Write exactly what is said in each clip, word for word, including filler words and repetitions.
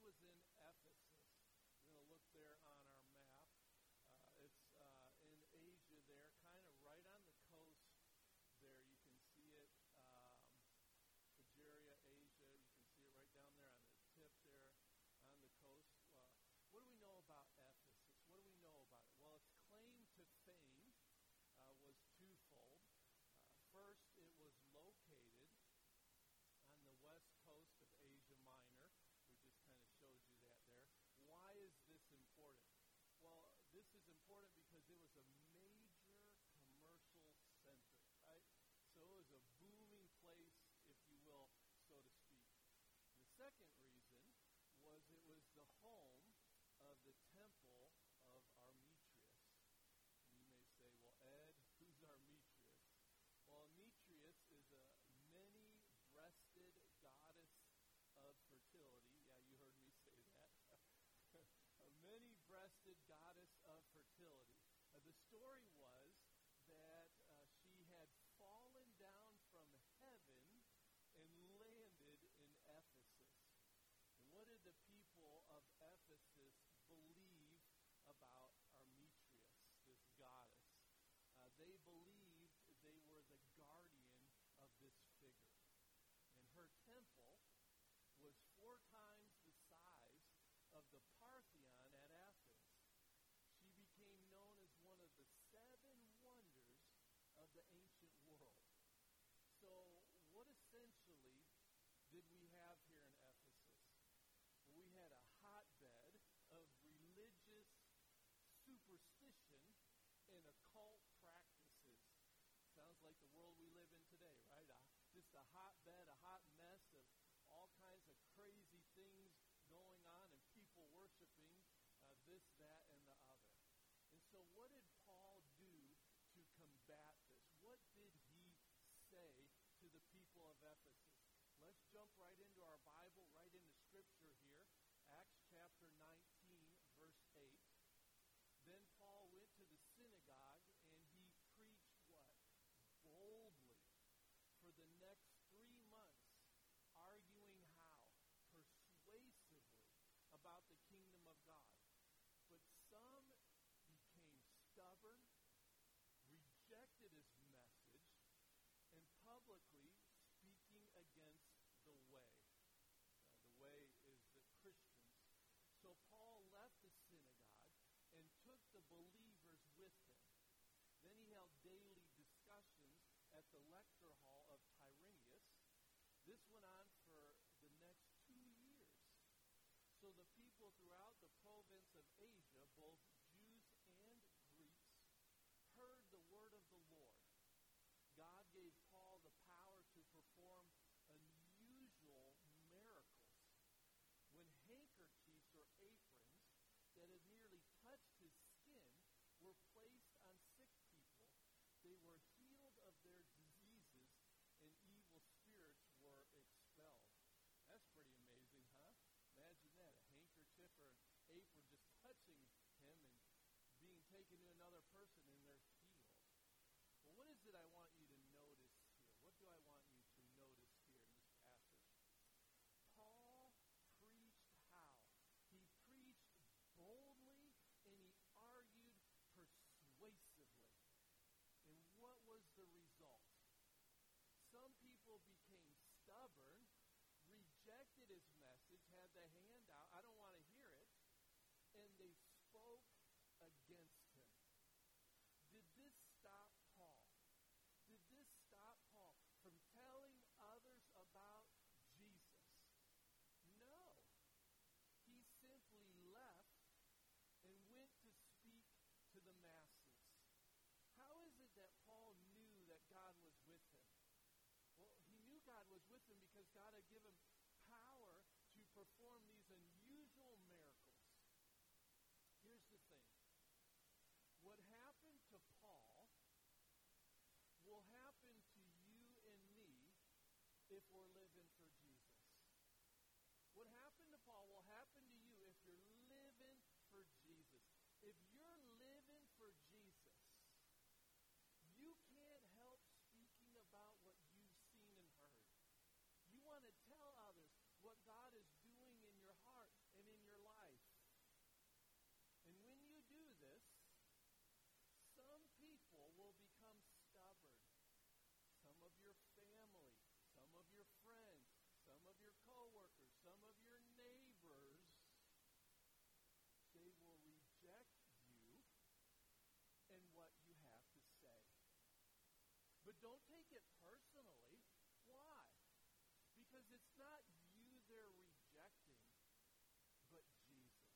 was in Ephesus. We're going to look there on our map. Uh, it's uh, in Asia there, kind of right on the coast there. You can see it, um, Nigeria, Asia. You can see it right down there on the tip there on the coast. Uh, what do we know about Ephesus? What do we know about it? Well, its claim to fame uh, was twofold. Uh, first, it was located on the west coast of Asia Minor. We just kind of showed you that there. Why is this important? Well, this is important because it was a major commercial center, right? So it was a booming place, if you will, so to speak. The second reason was it was the home of the temple of Armitrius. And you may say, well, Ed, who's Armitrius? Well, Armitrius is a many-breasted goddess of fertility. Yeah, you heard me say that. A many-breasted goddess of fertility. Uh, the story was that uh, she had fallen down from heaven and landed in Ephesus. And what did the people of Ephesus believe about Armitrius, this goddess? Uh, they believed they were the guardian of this figure. And her temple was four times the size of the Parthenon at Athens. She became known as one of the seven wonders of the ancient world. So what essentially did we have here in Ephesus? Well, we had a hotbed of religious superstition and occult practices. Sounds like the world we live in today, right? Uh, just a hotbed, a hot mess of all kinds of crazy things going on and people worshiping uh, this, that, and the other. And so what did Paul do to combat this? What did he say to the people of Ephesus? Let's jump right into our Bible, right into Scripture here. Acts chapter nineteen, verse eight. Then Paul went to the synagogue and he preached what? Boldly for the next three months, arguing how? Persuasively about the kingdom of God. But some became stubborn, rejected his message, and publicly speaking against the way. Uh, the way is the Christians. So Paul left the synagogue and took the believers with him. Then he held daily discussions at the lecture hall of Tyrannus. This went on for the next two years. So the people throughout the province of Asia, both Jews and Greeks, heard the word of the Lord. God gave Paul the power to perform unusual miracles. When handkerchiefs or aprons that had nearly touched his skin were placed on sick people, they were healed of their diseases and evil spirits were expelled. That's pretty amazing, huh? Imagine that, a handkerchief or an apron just touching him and being taken to another person and they're healed. Well, what is it I want you to notice here? What do I want you to notice here in this passage? Paul preached how? He preached boldly and he argued persuasively. And what was the result? Some people became stubborn, rejected his message, had the hand out, I don't want to hear it, and they spoke against him. Did this stop Paul? Did this stop Paul from telling others about Jesus? No. He simply left and went to speak to the masses. How is it that Paul knew that God was with him? Well, he knew God was with him because God had given him power to perform these unusual miracles. Here's the thing. What happened to Paul will happen to you and me if we're living for Jesus. What happened to Paul will happen to you if you're living for Jesus. If you're living for Jesus, you can't help speaking about what you've seen and heard. You want to tell others what God is doing in your heart. And of your coworkers, some of your neighbors, they will reject you and what you have to say. But don't take it personally. Why? Because it's not you they're rejecting, but Jesus.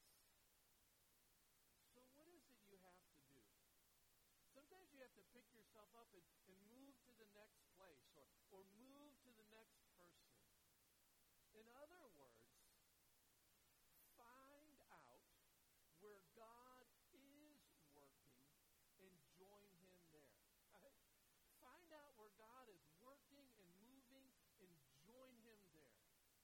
So what is it you have to do? Sometimes you have to pick yourself up and, and move to the next place or, or move to the next person. In other words, find out where God is working and join him there. Right? Find out where God is working and moving and join him there.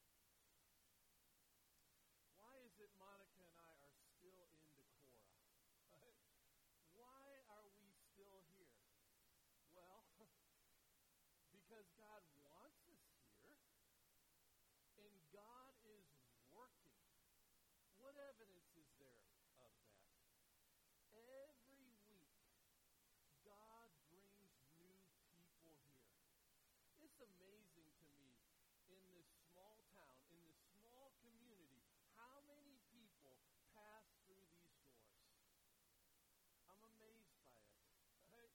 Why is it Monica and I are still in Decorah? Right? Why are we still here? Well, because God wants us here, and God is working. What evidence is there of that? Every week, God brings new people here. It's amazing to me in this small town, in this small community, how many people pass through these doors. I'm amazed by it. Right?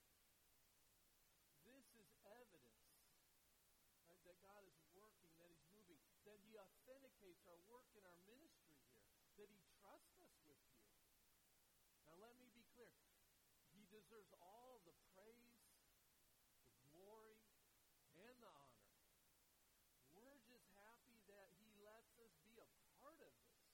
This is evidence, right, that God is working, that he's moving, that he authenticates our work and our ministry here, that he trusts us with you. Now let me be clear. He deserves all the praise, the glory, and the honor. We're just happy that he lets us be a part of this.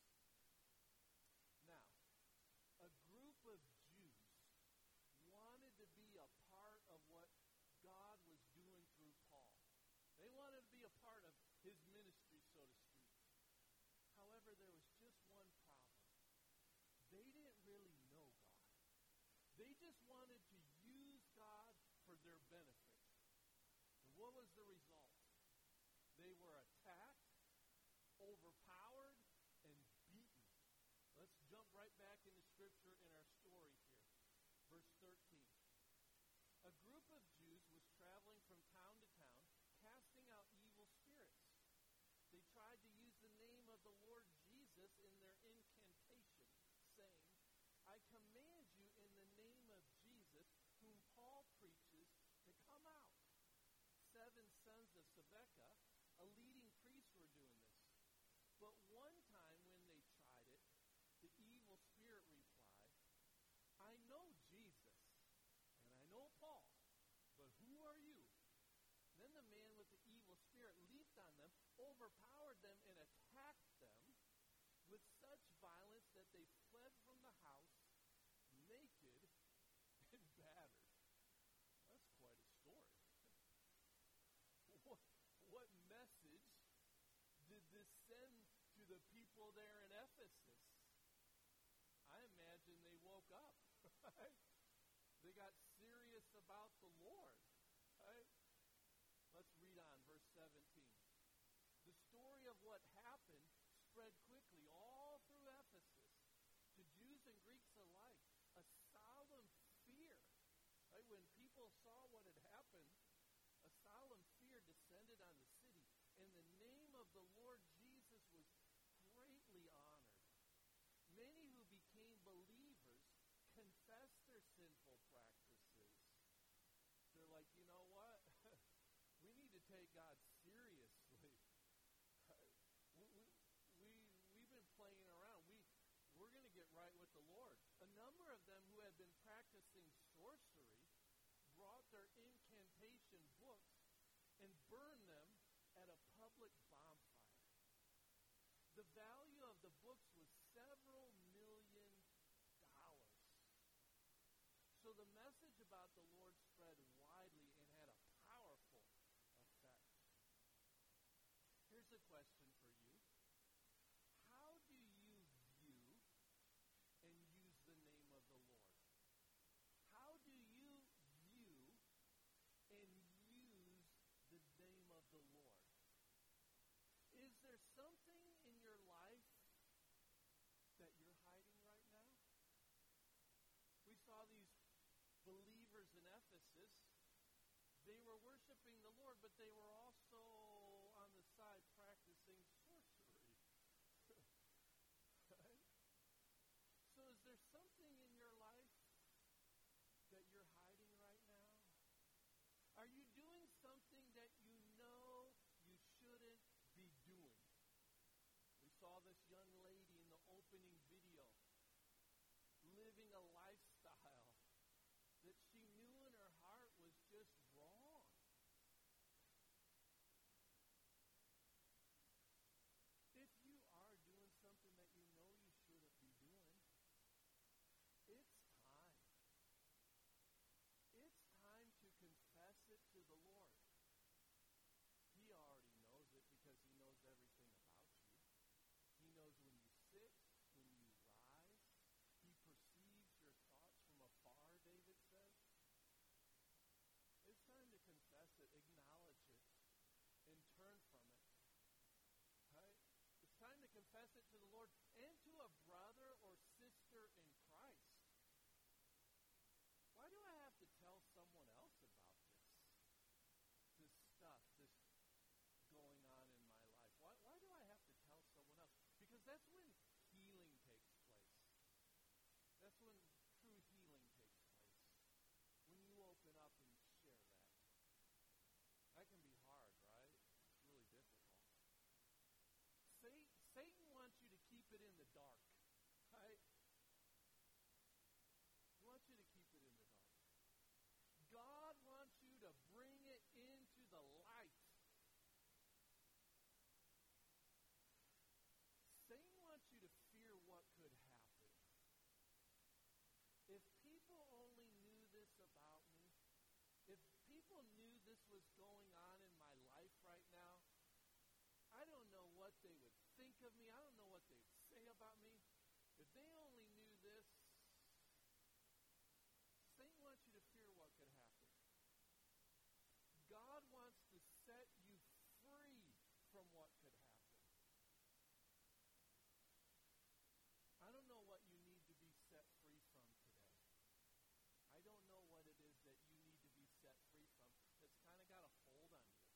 Now, a group of Jews wanted to be a part of what God was doing through Paul. They wanted to be a part of his ministry, so to speak. However, there was just one problem. They didn't really know God. They just wanted to use God for their benefit. And what was the result? They were attacked, overpowered, and beaten. Let's jump right back into Scripture in our story here. Verse thirteen. A group of Jews was traveling from town to town, casting out evil spirits. They tried to use the name of the Lord Jesus in their incantation, saying, I command you in the name of Jesus, whom Paul preaches, to come out. Seven sons of Sceva, a leading priest, were doing this. But one time when they tried it, the evil spirit replied, I know Jesus, and I know Paul, but who are you? Then the man with the evil spirit leaped on them, overpowered them, and attacked them with such violence that they fled from the house, naked and battered. That's quite a story. What, what message did this send to the people there in Ephesus? I imagine they woke up, right? They got serious about the Lord, right? Let's read on, verse seventeen. The story of what happened spread quickly all through Ephesus, to Jews and Greeks alike, a solemn fear. Right? When people saw what had happened, a solemn fear descended on the city, and the name of the Lord Jesus was greatly honored. Many who became believers confessed their sinful practices. They're like, you know what? We need to take God seriously. We, we, we, we've been playing around. We, we're going to get right with the Lord. A number of them who had been practicing sorcery brought their incantation books and burned them at a public bonfire. The value of the books was several million dollars. So the message about the Lord spread widely and had a powerful effect. Here's a question for you. How do you view and use the name of the Lord? How do you view and use the name of the Lord? Is there something in your life that you're hiding right now? We saw these believers in Ephesus. They were worshiping the Lord, but they were also on the side practicing why do I have to tell someone else about this? This stuff, this going on in my life. Why, why do I have to tell someone else? Because that's when healing takes place. That's when true healing takes place. When you open up and share that. That can be hard, right? It's really difficult. Satan, Satan wants you to keep it in the dark, right? He wants you to keep it in the dark. God wants you to bring it into the light. Satan wants you to fear what could happen. If people only knew this about me, if people knew this was going on in my life right now, I don't know what they would think of me. I don't know what they would say about me. If they only knew this, Satan wants you to fear what could happen. God wants to set you free from what could happen. I don't know what you need to be set free from today. I don't know what it is that you need to be set free from that's kind of got a hold on you.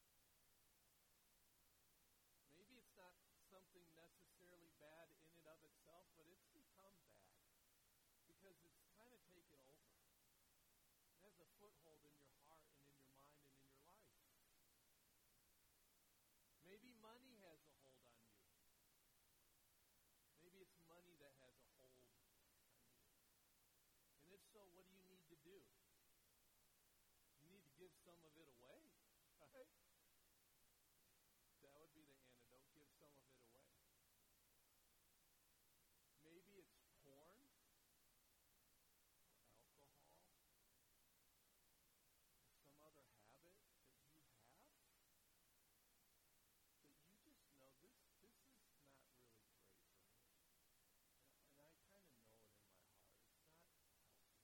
Maybe it's not something necessarily bad in and of itself, but it's become bad because it's kind of taken over. It has a foothold in your heart and in your mind and in your life. Maybe money has a hold on you. Maybe it's money that has a hold on you. And if so, what do you need to do? You need to give some of it away, right? That would be the antidote. Give some of it away. Maybe it's porn or alcohol or some other habit that you have that you just know this this is not really great for me. And, and I kind of know it in my heart. It's not healthy.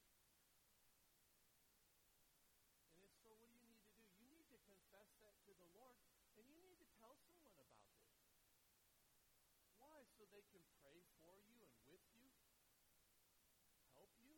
And if so, what do you need to do? You need to confess that to the Lord. And you need to tell someone about this. Why? So they can pray for you and with you, help you.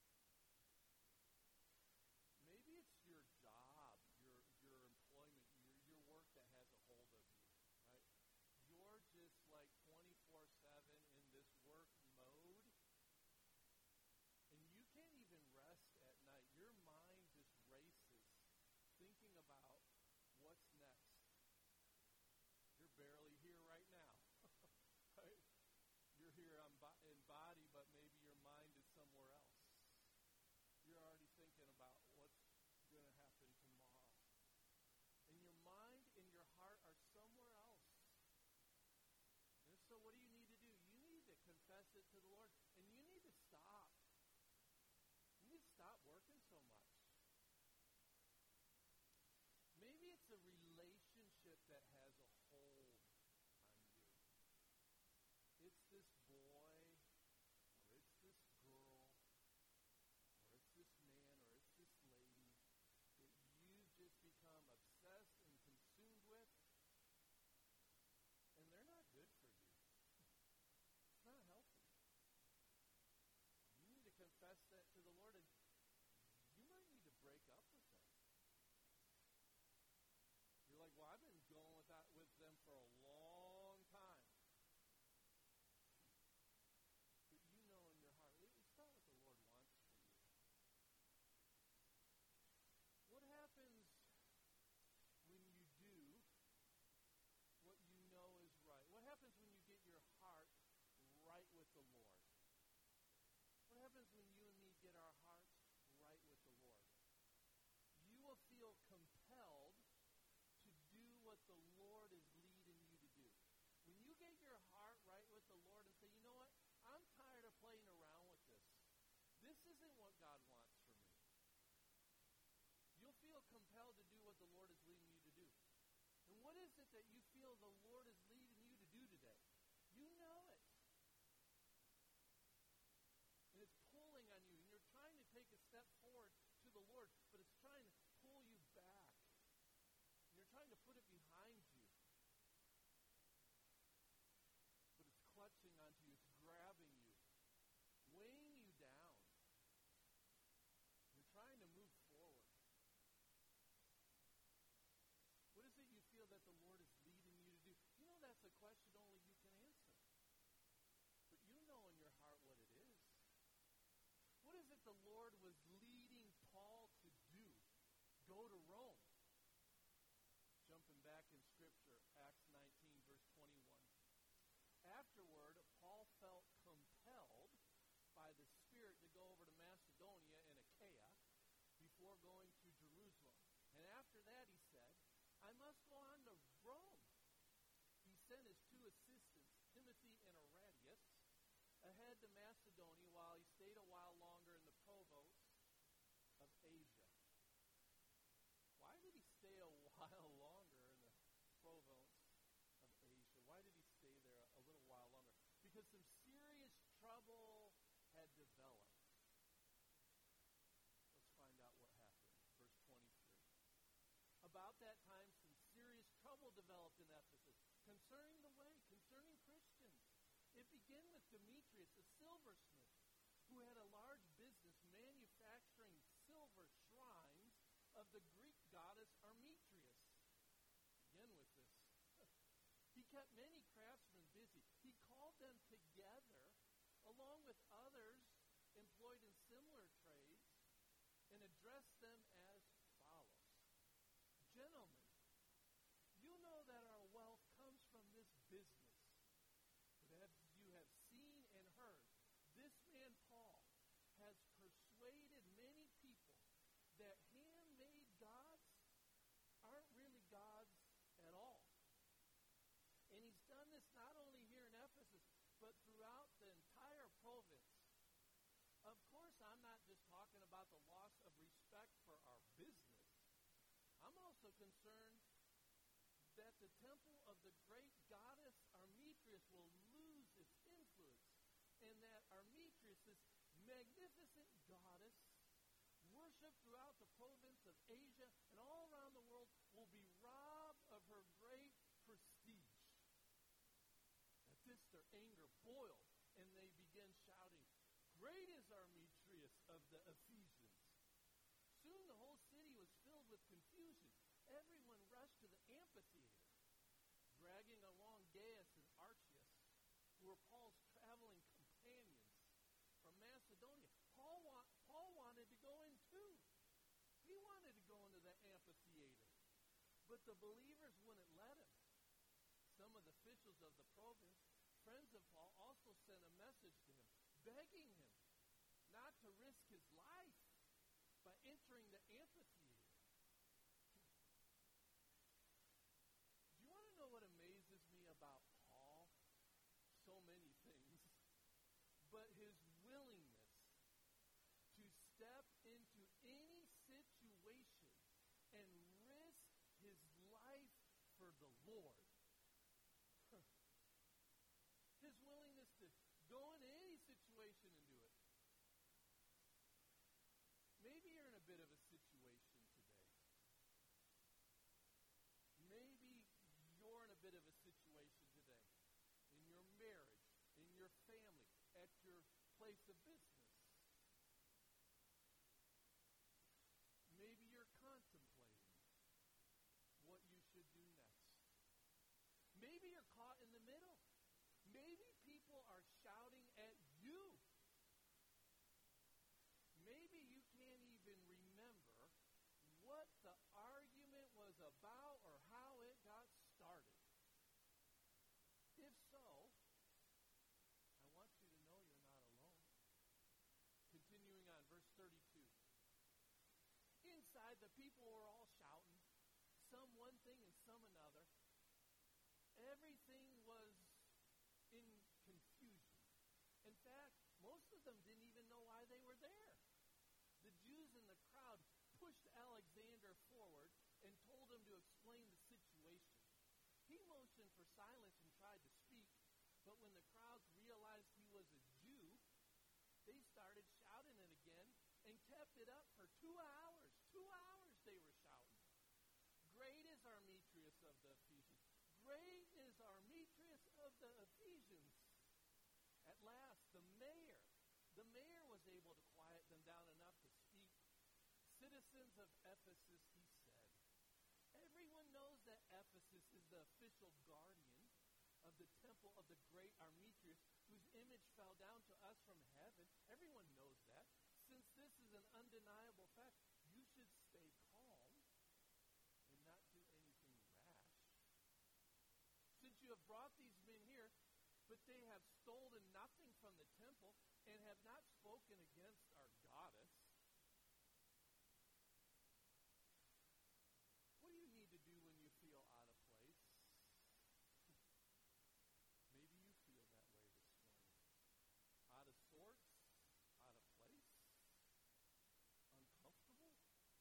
Maybe it's your job, your your employment, your your work that has a hold of you, right? You're just like twenty-four seven in this work mode, and you can't even rest at night. Your mind just races, thinking about what's next. You're barely here right now, right? You're here on bo- in body, but maybe your mind is somewhere else. You're already thinking about what's going to happen tomorrow. And your mind and your heart are somewhere else. And so what do you need to do? You need to confess it to the Lord, and you need to stop. You need to stop working so much. Maybe it's a relationship that has a hold on you. It's this boy, or it's this girl, or it's this man, or it's this lady that you've just become obsessed and consumed with, and they're not good for you. It's not healthy. You need to confess that to the Lord, and you might need to break up with them. You're like, well, I've been going with that with them for a long time. But you know in your heart, it's not what the Lord wants for you. What happens when you do what you know is right? What happens when you get your heart right with the Lord? What happens when you and me get our hearts right with the Lord? You will feel compelled to do what the Lord is leading you to do. When you get your heart right with the Lord and say, you know what, I'm tired of playing around with this. This isn't what God wants for me. You'll feel compelled to do what the Lord is leading you to do. And what is it that you feel the Lord is leading you to do today? You know it. And it's pulling on you, and you're trying to take a step forward to the Lord, but it's trying to pull you back. You're trying to put it behind you. But it's clutching onto you. It's grabbing you. Weighing you down. afterward, Paul felt compelled by the Spirit to go over to Macedonia and Achaia before going to Jerusalem. And after that, he said, I must go on to Rome. He sent his two assistants, Timothy and Eradius, ahead to Macedonia while he stayed a while longer in the province of Asia. Why did he stay a while longer in the province of Asia? Why did he stay there a, a little while longer? Because some serious trouble had developed. Let's find out what happened. Verse twenty-three. About that time, some serious trouble developed in Ephesus concerning the way, concerning Christians. It began with Demetrius, a silversmith, who had a large business manufacturing silver shrines of the Greek goddess Artemis. Again with this. He kept many craftsmen busy. He called them together, along with others employed in similar trades, and addressed them as follows. Gentlemen, you know that our wealth comes from this business. But as you have seen and heard, this man Paul has persuaded many people that handmade gods aren't really gods at all. And he's done this not only here in Ephesus, but throughout the entire province. Of course, I'm not just talking about the loss of respect for our business. I'm also concerned that the temple of the great goddess Artemis will lose its influence, and that Artemis, this magnificent goddess, worshipped throughout the province of Asia and all around the world, will be robbed of her great prestige. At this, their anger boiled, and they began shouting, Great is Artemis of the Ephesians. Soon the whole city was filled with confusion. Everyone rushed to the amphitheater, dragging along Gaius and Archias, who were Paul's traveling companions from Macedonia. Paul, wa- Paul wanted to go in too. He wanted to go into the amphitheater, but the believers wouldn't let him. Some of the officials of the province, friends of Paul, also sent a message to him, begging him not to risk his life by entering the amphitheater. Do you want to know what amazes me about Paul? So many things. But his willingness to step into any situation and risk his life for the Lord. His willingness to go into any situation and do it. Maybe you're in a bit of a situation today. Maybe you're in a bit of a situation today. In your marriage, in your family, at your place of business. Maybe you're contemplating what you should do next. Maybe you're caught in the middle. Maybe people are shouting at you. Maybe you can't even remember what the argument was about or how it got started. If so, I want you to know you're not alone. Continuing on, verse thirty-two. Inside, the people were all shouting, some one thing and some another. Everything was in confusion. In fact, most of them didn't even know why they were there. The Jews in the crowd pushed Alexander forward and told him to explain the situation. He motioned for silence and tried to speak, but when the crowds realized he was a Jew, they started shouting it again and kept it up for two hours. Two hours they were shouting. Great is Artemis of the Ephesians. Great is Artemis of the Ephesians. At last, the mayor, the mayor was able to quiet them down enough to speak. Citizens of Ephesus, he said, everyone knows that Ephesus is the official guardian of the temple of the great Artemis, whose image fell down to us from heaven. Everyone knows that. Since this is an undeniable fact, you should stay calm and not do anything rash. Since you have brought these men here, but they have stolen nothing from the temple and have not spoken against our goddess. What do you need to do when you feel out of place? Maybe you feel that way this morning. Out of sorts, out of place, uncomfortable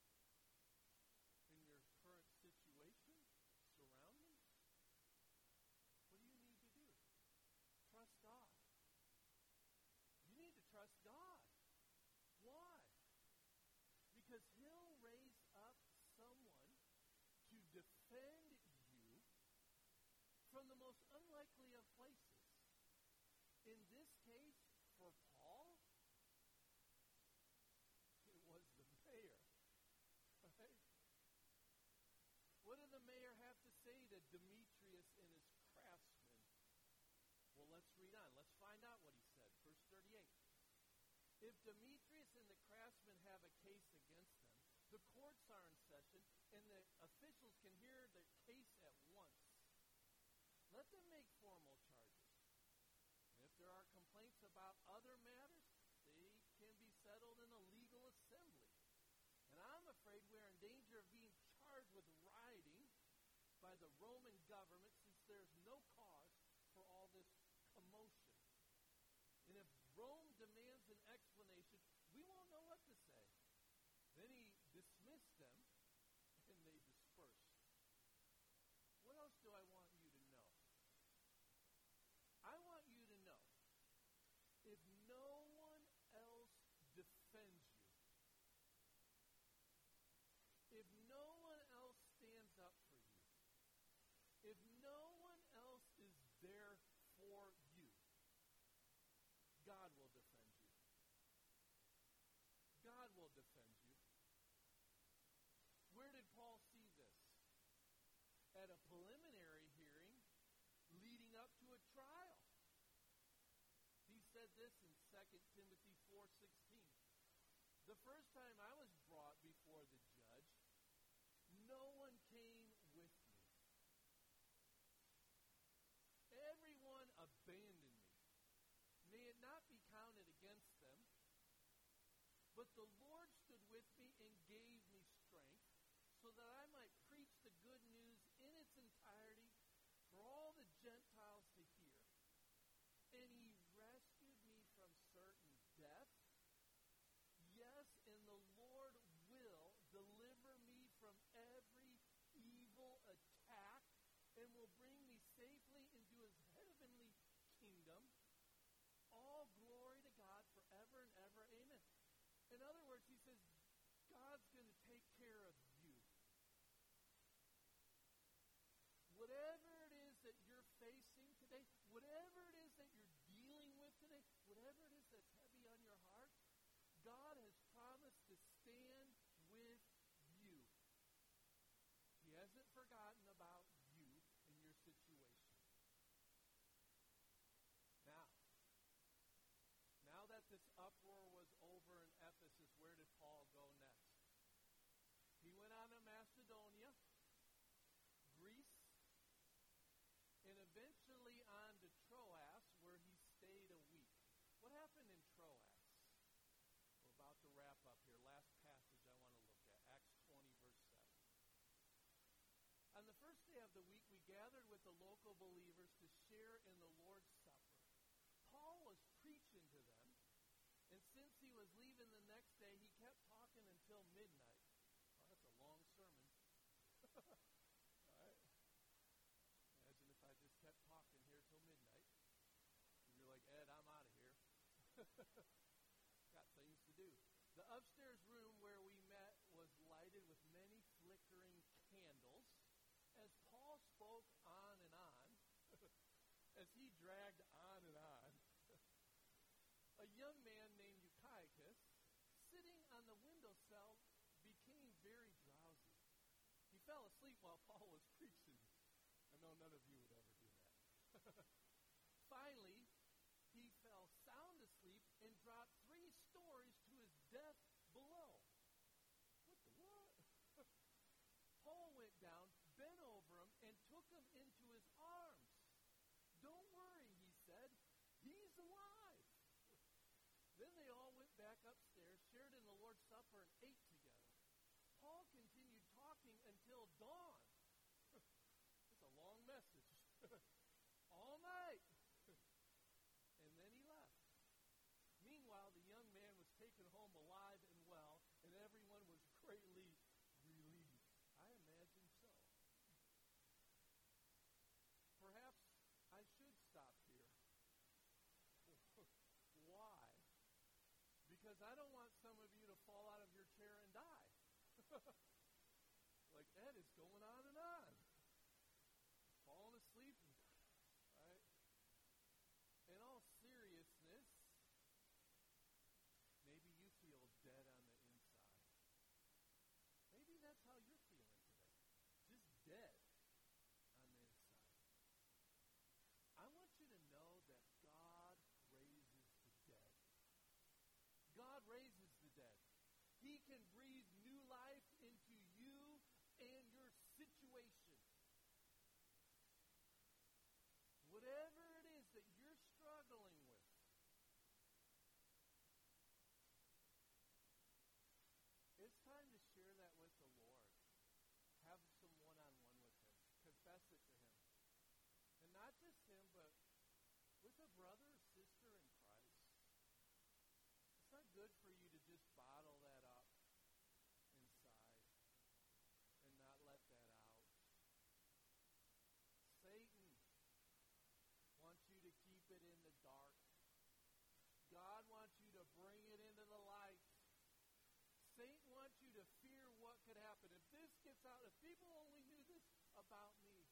in your current situation, surroundings. What do you need to do? Trust God. You need to trust God. Why? Because He'll raise up someone to defend you from the most unlikely of places. In this case, for Paul, it was the mayor. Right? What did the mayor have to say to Demetrius and his craftsmen? Well, let's read on. Let's find out what he said. Verse thirty-eight. If Demetrius and the craftsmen have a case against them, the courts are in session, and the officials can hear the case at once. Let them make formal charges. And if there are complaints about other matters, they can be settled in a legal assembly. And I'm afraid we're in danger of being charged with rioting by the Roman government, since there's no cause for all this commotion. And if Rome demands an explanation, we won't know what to say. Then he dismissed them, and they dispersed. What else do I want you to know? I want you to know, if no one else defends you, if no one else stands up for you, if no one else is there for you, God will defend you. God will defend you. Where did Paul see this? At a preliminary hearing leading up to a trial. He said this in Second Timothy four sixteen. The first time I was brought before the judge, no one came with me. Everyone abandoned me. May it not be counted against them, but the Lord stood with me and gave me strength, so that I might preach the good news in its entirety for all the Gentiles to hear. And he rescued me from certain death. Yes, and the Lord will deliver me from every evil attack and will bring me safely into his heavenly kingdom. All glory to God forever and ever. Amen. In other words, he says, God's going to take care of you. Whatever it is that you're facing today, whatever it is that you're dealing with today, whatever it is that's heavy on your heart, God has promised to stand with you. He hasn't forgotten about you and your situation. Now, now that this uproar was over in Ephesus, where did Paul go next? He went on to Macedonia, Greece, and eventually on to Troas, where he stayed a week. What happened in Troas? We're about to wrap up here. Last passage I want to look at, Acts twenty, verse seven. On the first day of the week, we gathered with the local believers to share in the Lord's Supper. Paul was preaching to them, and since he was leaving the next day, he kept talking until midnight. Oh, that's a long sermon. All right. Imagine if I just kept talking here till midnight. You're like, Ed, I'm out of here. Got things to do. The upstairs room where we met was lighted with many flickering candles. As Paul spoke on and on, as he dragged on and on, a young man named Eutychus, sitting on the windowsill, became very drowsy. He fell asleep while Paul was preaching. I know none of you would ever do that. Finally, he fell sound asleep and dropped three stories to his death below. What the what? Paul went down, bent over him, and took him into his arms. Don't worry, he said. He's alive. Then they all went back upstairs, shared in the Lord's Supper, and ate together. Paul continued talking until dawn. It's a long message. All night. And then he left. Meanwhile, the young man was taken home alive and well, and everyone was greatly relieved. I imagine so. Perhaps I should stop here. Why? Because I don't want some of you to fall out of your chair and die. Like, Ed is going on and on. Falling asleep. Right? In all seriousness, maybe you feel dead on the inside. Maybe that's how you're feeling today. Just dead on the inside. I want you to know that God raises the dead. God raises the dead. He can breathe new life into you and your situation. Whatever it is that you're struggling with, it's time to share that with the Lord. Have some one-on-one with Him. Confess it to Him. And not just Him, but with a brother or sister in Christ. It's not good for you to just bottle that up inside and not let that out. Satan wants you to keep it in the dark. God wants you to bring it into the light. Satan wants you to fear what could happen. If this gets out, if people only knew this about me,